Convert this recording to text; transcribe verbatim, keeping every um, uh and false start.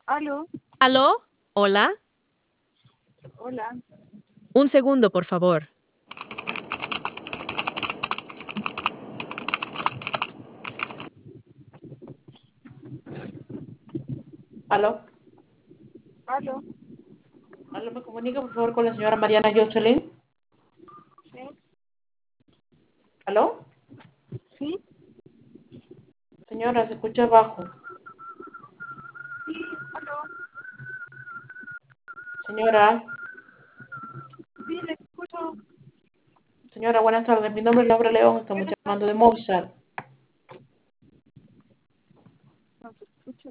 ¿Aló? ¿Aló? ¿Hola? Hola. Un segundo, por favor. ¿Aló? ¿Aló? ¿Aló? ¿Me comunica, por favor, con la señora Mariana Jocelyn? ¿Sí? ¿Aló? ¿Sí? Señora, se escucha bajo. Sí, aló. Señora, Sí, le escucho. señora, buenas tardes. Mi nombre es Laura León, estamos Buenas llamando de tardes. Movistar.